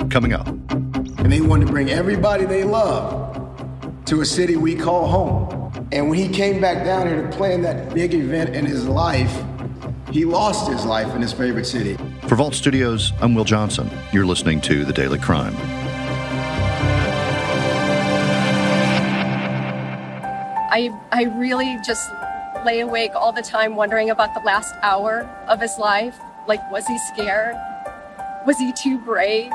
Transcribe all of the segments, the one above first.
coming up. And they wanted to bring everybody they love to a city we call home. And when he came back down here to plan that big event in his life, he lost his life in his favorite city. For Vault Studios, I'm Will Johnson. You're listening to The Daily Crime. I really just lay awake all the time wondering about the last hour of his life. Like, was he scared? Was he too brave?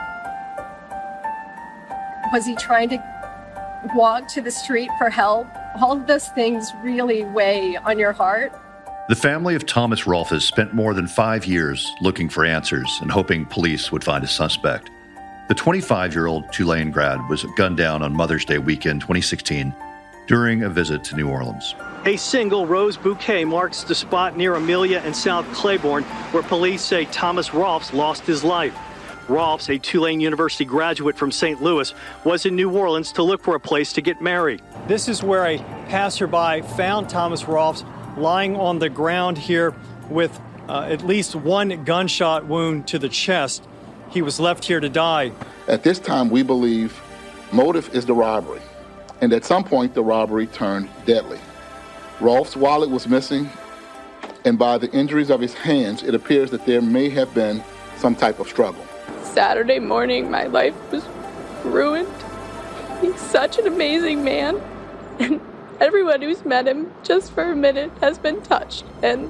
Was he trying to walk to the street for help? All of those things really weigh on your heart. The family of Thomas Rolfe has spent more than 5 years looking for answers and hoping police would find a suspect. The 25-year-old Tulane grad was gunned down on Mother's Day weekend 2016 during a visit to New Orleans. A single rose bouquet marks the spot near Amelia and South Claiborne where police say Thomas Rolfe lost his life. Rolfe, a Tulane University graduate from St. Louis, was in New Orleans to look for a place to get married. This is where a passerby found Thomas Rolfe lying on the ground here with at least one gunshot wound to the chest. He was left here to die. At this time, we believe motive is the robbery, and at some point the robbery turned deadly. Rolfe's wallet was missing, and by the injuries of his hands, it appears that there may have been some type of struggle. Saturday morning, my life was ruined. He's such an amazing man, and everyone who's met him just for a minute has been touched, and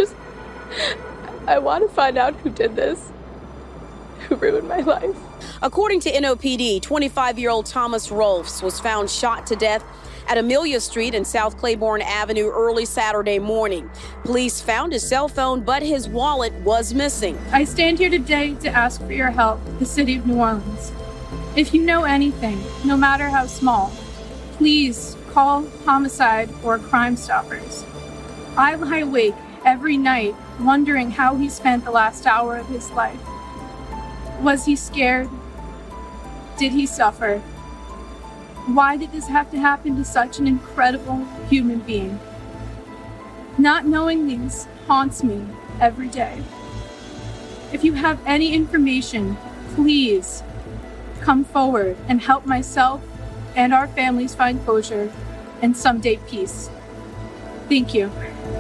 I want to find out who did this, who ruined my life. According to NOPD, 25-year-old Thomas Rolfe was found shot to death at Amelia Street and South Claiborne Avenue early Saturday morning. Police found his cell phone, but his wallet was missing. I stand here today to ask for your help, the city of New Orleans. If you know anything, no matter how small, please call Homicide or Crime Stoppers. I lie awake every night wondering how he spent the last hour of his life. Was he scared? Did he suffer? Why did this have to happen to such an incredible human being? Not knowing these haunts me every day. If you have any information, please come forward and help myself and our families find closure and someday peace. Thank you.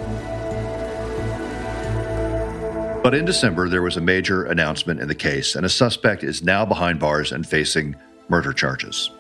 But in December, there was a major announcement in the case, and a suspect is now behind bars and facing murder charges.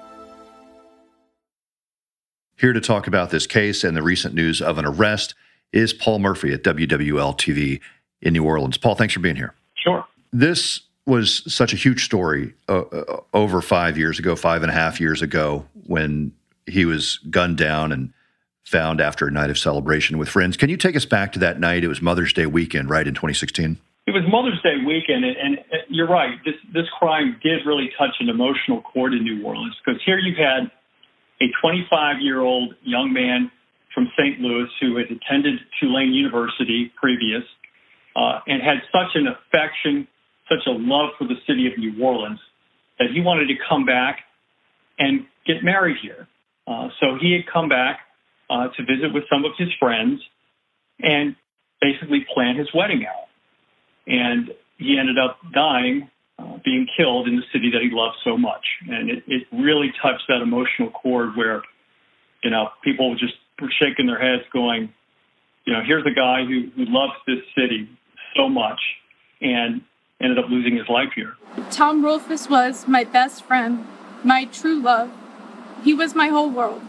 Here to talk about this case and the recent news of an arrest is Paul Murphy at WWL-TV in New Orleans. Paul, thanks for being here. Sure. This was such a huge story over 5 years ago, 5.5 years ago, when he was gunned down and found after a night of celebration with friends. Can you take us back to that night? It was Mother's Day weekend, right, in 2016? It was Mother's Day weekend, and you're right. This crime did really touch an emotional chord in New Orleans, because here you had a 25-year-old young man from St. Louis who had attended Tulane University previous and had such an affection, such a love for the city of New Orleans that he wanted to come back and get married here. So he had come back to visit with some of his friends and basically plan his wedding out. And he ended up dying, being killed in the city that he loved so much. And it really touched that emotional chord where, people just were shaking their heads going, here's a guy who loves this city so much and ended up losing his life here. Tom Rolfe was my best friend, my true love. He was my whole world.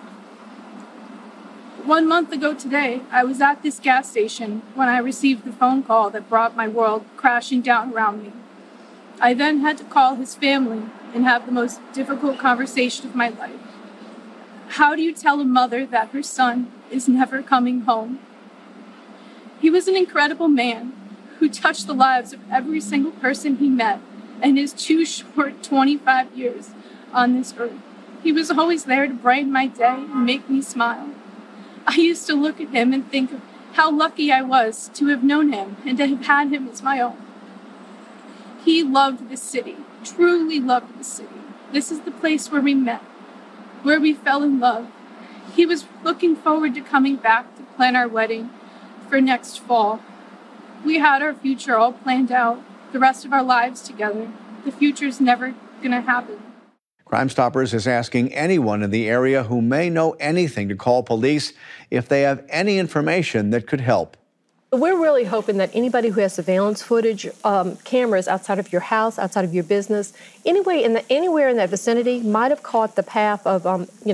1 month ago today, I was at this gas station when I received the phone call that brought my world crashing down around me. I then had to call his family and have the most difficult conversation of my life. How do you tell a mother that her son is never coming home? He was an incredible man who touched the lives of every single person he met in his too short 25 years on this earth. He was always there to brighten my day and make me smile. I used to look at him and think of how lucky I was to have known him and to have had him as my own. He loved this city, truly loved this city. This is the place where we met, where we fell in love. He was looking forward to coming back to plan our wedding for next fall. We had our future all planned out, the rest of our lives together. the future's never going to happen. Crime Stoppers is asking anyone in the area who may know anything to call police if they have any information that could help. We're really hoping that anybody who has surveillance footage, cameras outside of your house, outside of your business, anywhere in that vicinity might have caught the path of,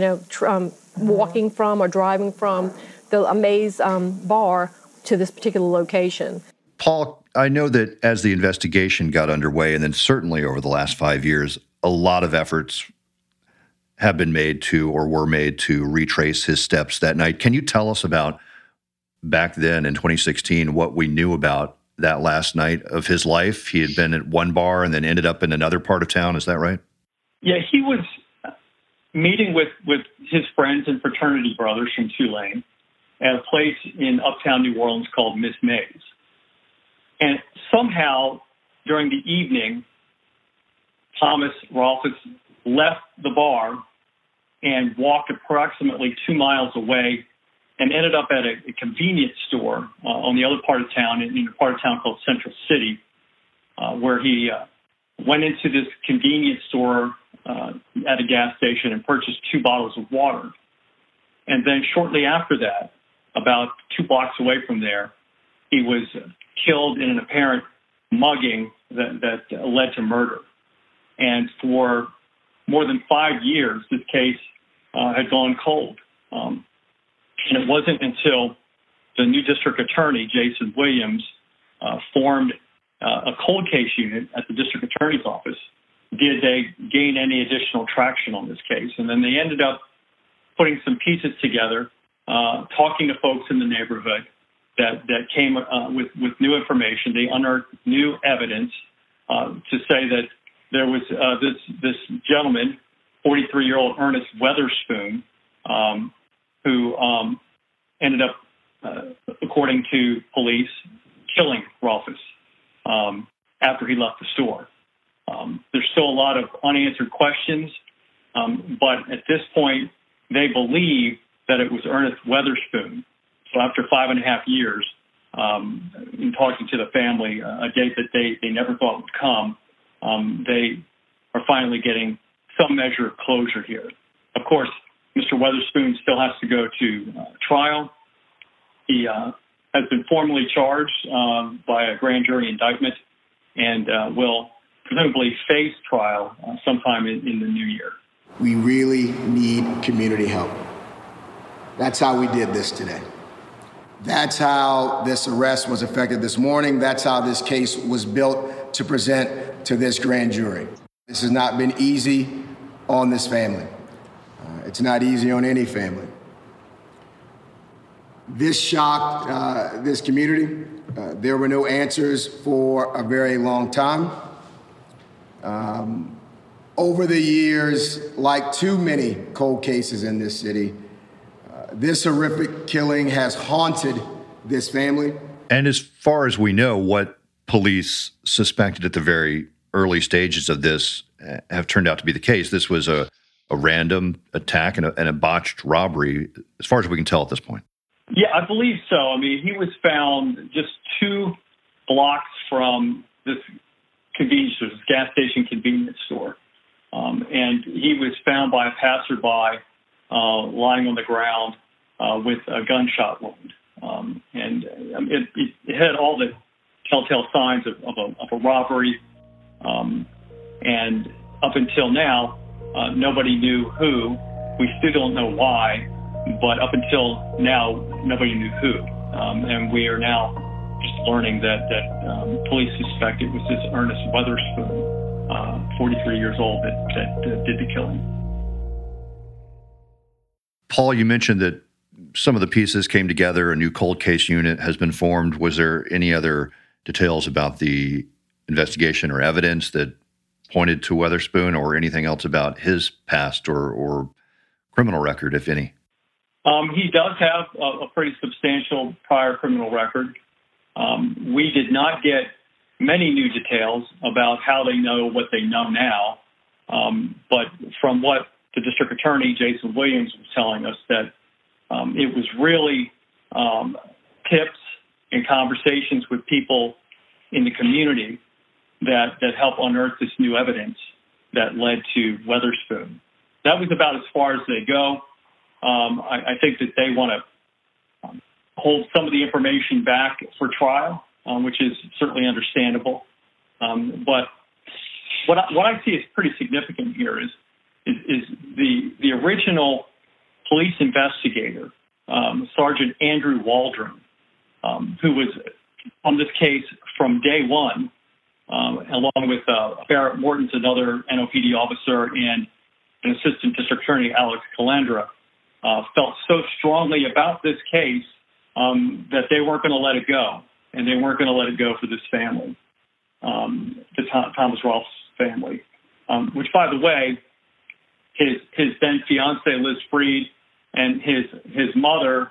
walking from or driving from the Amaze bar to this particular location. Paul, I know that as the investigation got underway, and then certainly over the last 5 years, a lot of efforts have been made to or were made to retrace his steps that night. Can you tell us about back then in 2016 what we knew about that last night of his life? He had been at one bar and then ended up in another part of town. Is that right? Yeah, he was meeting with his friends and fraternity brothers from Tulane at a place in uptown New Orleans called Miss Mays. And somehow during the evening, Thomas Rolfes left the bar and walked approximately 2 miles away and ended up at a convenience store on the other part of town, in a part of town called Central City, where he went into this convenience store at a gas station and purchased 2 bottles of water. And then shortly after that, about 2 blocks away from there, he was killed in an apparent mugging that led to murder. And for more than 5 years, this case had gone cold. And it wasn't until the new district attorney, Jason Williams, formed a cold case unit at the district attorney's office, did they gain any additional traction on this case. And then they ended up putting some pieces together, talking to folks in the neighborhood that came with new information. They unearthed new evidence to say that there was this gentleman, 43-year-old Ernest Weatherspoon, who ended up, according to police, killing Rolfes after he left the store. There's still a lot of unanswered questions, but at this point, they believe that it was Ernest Weatherspoon. So after 5.5 years, in talking to the family, a date that they never thought would come, they are finally getting some measure of closure here. Of course, Mr. Weatherspoon still has to go to trial. He has been formally charged by a grand jury indictment and will presumably face trial sometime in the new year. We really need community help. That's how we did this today. That's how this arrest was effected this morning. That's how this case was built to present to this grand jury. This has not been easy on this family. It's not easy on any family. This shocked this community. There were no answers for a very long time. Over the years, like too many cold cases in this city, this horrific killing has haunted this family. And as far as we know, what police suspected at the very early stages of this have turned out to be the case. This was a random attack and a botched robbery, as far as we can tell at this point. Yeah, I believe so. I mean, he was found just 2 blocks from this gas station convenience store. And he was found by a passerby lying on the ground with a gunshot wound. And it had all the telltale signs of a robbery. And up until now, nobody knew who. We still don't know why, but up until now, nobody knew who. And we are now just learning that police suspect it was this Ernest Weatherspoon, 43 years old, that did the killing. Paul, you mentioned that some of the pieces came together. A new cold case unit has been formed. Was there any other details about the investigation or evidence that pointed to Weatherspoon, or anything else about his past or criminal record, if any? He does have a pretty substantial prior criminal record. We did not get many new details about how they know what they know now. But from what the district attorney, Jason Williams, was telling us, that it was really tips and conversations with people in the community that help unearth this new evidence that led to Weatherspoon. That was about as far as they go. I think that they want to hold some of the information back for trial, which is certainly understandable. But what I see as pretty significant here is the original police investigator, Sergeant Andrew Waldron, who was on this case from day one, along with Barrett Mortons, another NOPD officer, and an assistant district attorney, Alex Calandra, felt so strongly about this case that they weren't going to let it go, and they weren't going to let it go for this family, the Thomas Rolfe's family, which, by the way, his then fiancee Liz Freed and his mother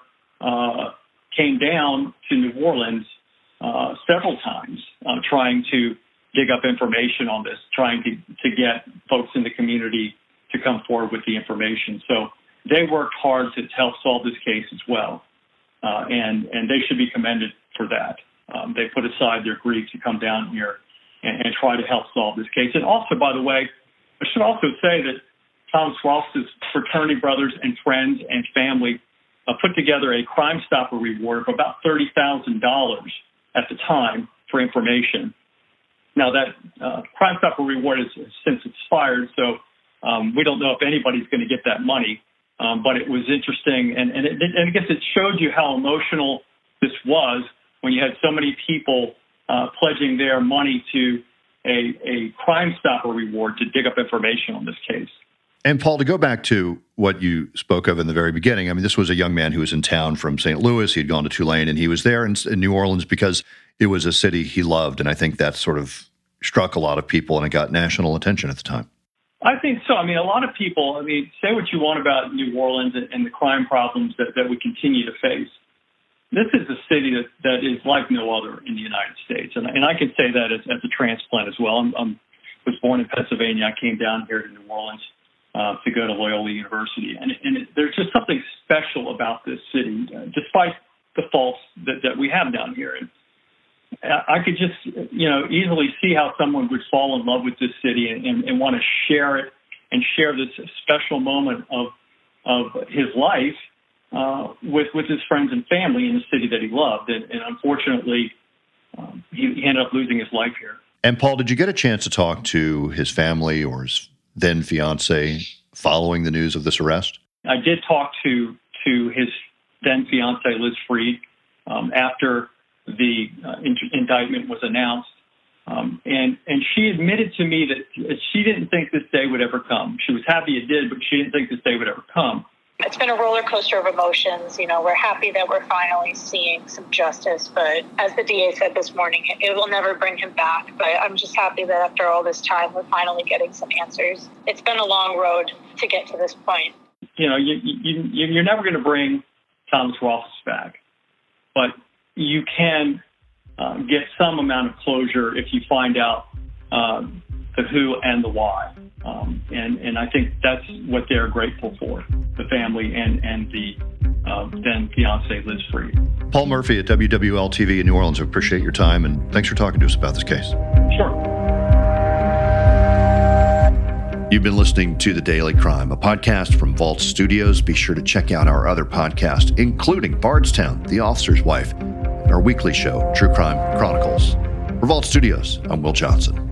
came down to New Orleans several times trying to dig up information on this, trying to get folks in the community to come forward with the information. So they worked hard to help solve this case as well, and they should be commended for that. They put aside their grief to come down here and try to help solve this case. And also, by the way, I should also say that Thomas Rolfe's fraternity brothers and friends and family put together a Crime Stopper reward of about $30,000 at the time for information. Now, that Crime Stopper reward has since expired, so we don't know if anybody's going to get that money. But it was interesting, and I guess it showed you how emotional this was when you had so many people pledging their money to a Crime Stopper reward to dig up information on this case. And Paul, to go back to what you spoke of in the very beginning, I mean, this was a young man who was in town from St. Louis. He had gone to Tulane, and he was there in New Orleans because it was a city he loved. And I think that sort of struck a lot of people, and it got national attention at the time. I think so. I mean, a lot of people, say what you want about New Orleans and the crime problems that we continue to face. This is a city that is like no other in the United States. And I can say that as a transplant as well. I was born in Pennsylvania. I came down here to New Orleans to go to Loyola University. And there's just something special about this city, despite the faults that we have down here. And I could just, easily see how someone would fall in love with this city and want to share it and share this special moment of his life with his friends and family in the city that he loved. And unfortunately, he ended up losing his life here. And Paul, did you get a chance to talk to his family or his then fiance following the news of this arrest? I did talk to his then fiance, Liz Freed, after the indictment was announced. And she admitted to me that she didn't think this day would ever come. She was happy it did, but she didn't think this day would ever come. It's been a roller coaster of emotions. We're happy that we're finally seeing some justice, but as the DA said this morning, it will never bring him back. But I'm just happy that after all this time, we're finally getting some answers. It's been a long road to get to this point. You're never going to bring Thomas Rolfe back, but you can get some amount of closure if you find out the who and the why. And I think that's what they're grateful for, the family and the then fiance, Liz Freed. Paul Murphy at WWL-TV in New Orleans. I appreciate your time, and thanks for talking to us about this case. Sure. You've been listening to The Daily Crime, a podcast from Vault Studios. Be sure to check out our other podcasts, including Bardstown, The Officer's Wife, and our weekly show, True Crime Chronicles. For Vault Studios, I'm Will Johnson.